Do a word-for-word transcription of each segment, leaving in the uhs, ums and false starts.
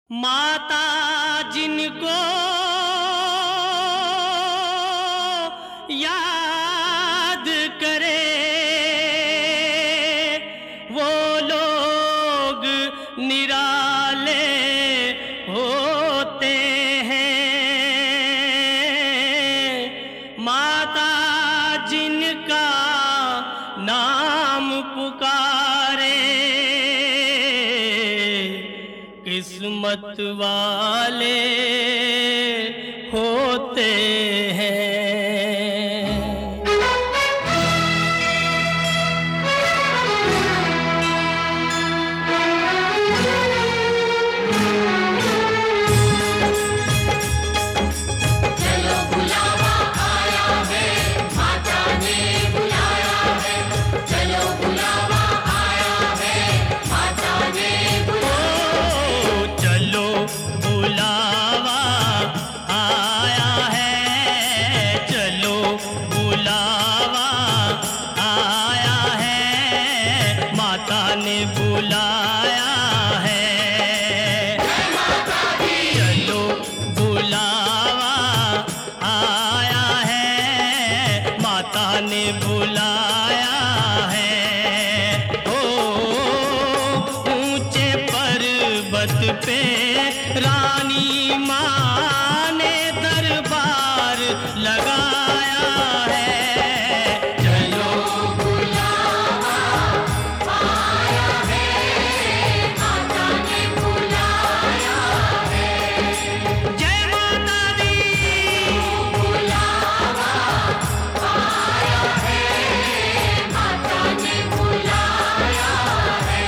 माता जिनको याद करे वो लोग निराले होते हैं। माता जिनका नाम पुकारे किस्मत वाले होते हैं। चलो बुलावा आया है, माता ने बुलाया है। चलो बुलावा आया है, माता ने ओ चलो बुलावा आया है, चलो बुलावा आया है, माता ने बुलाया है। चलो बुलावा आया है, माता ने बुलाया है। ओ ऊंचे पर्वत पे रानी माँ ने दरबार लगाया है। चलो बुलावा आया है, माता ने बुलाया है। जय माता दी। बुलावा आया है, माता ने बुलाया है।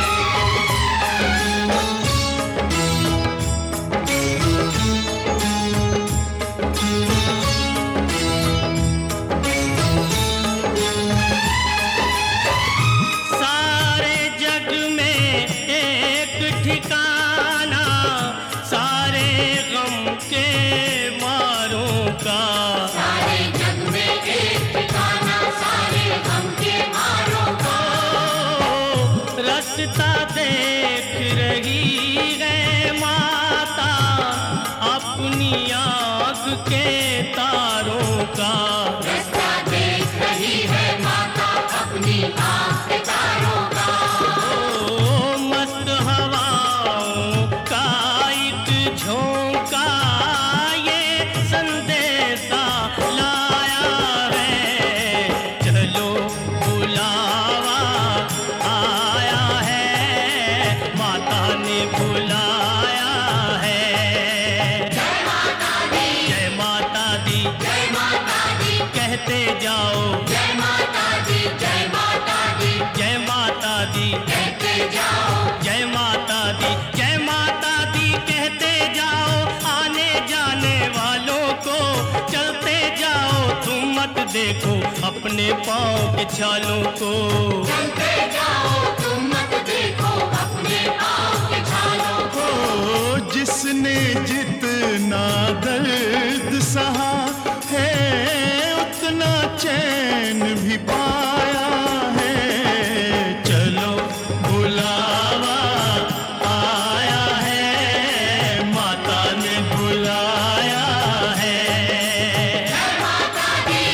सारे जग में एक ठिकाना सारे गम के मारों का। सारे जग में एक ठिकाना सारे गम के मारों का। ओ, रास्ता देख रही है माता अपनी आँख के तारों का। रास्ता देख रही है माता अपनी आँख के तारों का। ओ, मस्त हवाओं का एक झोंका ये संदेशा लाया है। चलो बुलावा आया है, माता ने बुलाया है। जय माता दी, जय माता दी जय माता दी, कहते जाओ। जय माता दी, जय माता दी, जय माता दी कहते जाओ। जय माता दी जय माता दी कहते जाओ। आने जाने वालों को चलते जाओ। तुम मत देखो अपने पाँव के छालों को। चलते जाओ तुम मत देखो अपने पाँव के छालों को। ओ जिसने जितना दर्द सहा है उतना चैन भी पाया है। चलो बुलावा आया है, माता ने बुलाया है। जय माता दी,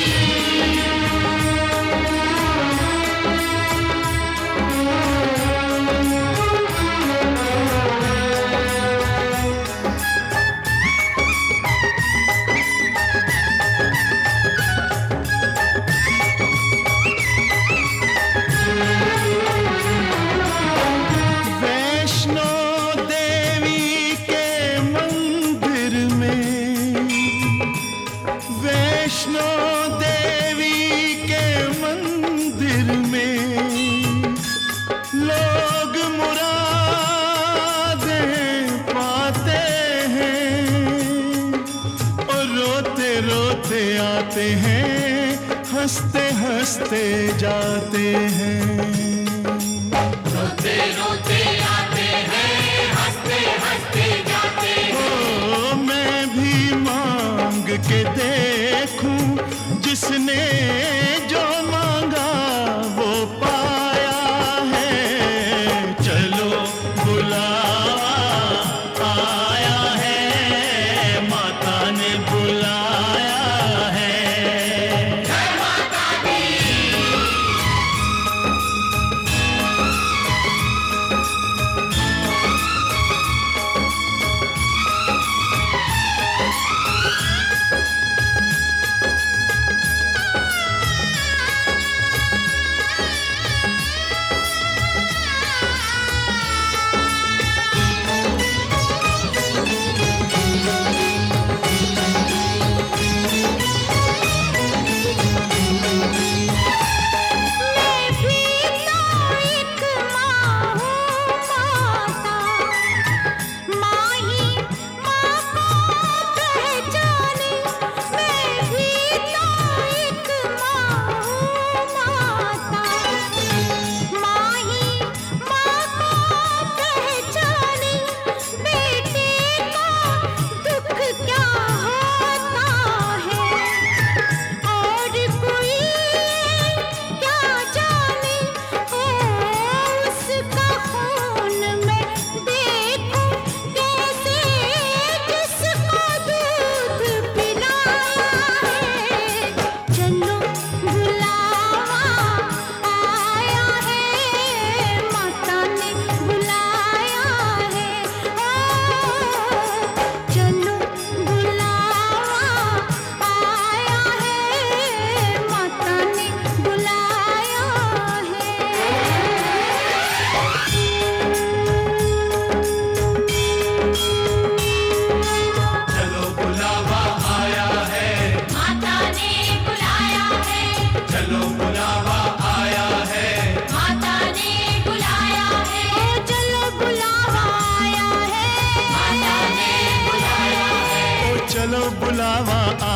वैष्णो देवी के मंदिर में, वैष्णो देवी के मंदिर में लोग मुरादें पाते हैं और रोते रोते आते हैं, हंसते हंसते जाते हैं। रोते रोते आते हैं, हंसते हंसते जाते हैं। ओ मैं भी मांग के देखूं जिसने जो मांगा वो पाया है। चलो बुलावा बुलावा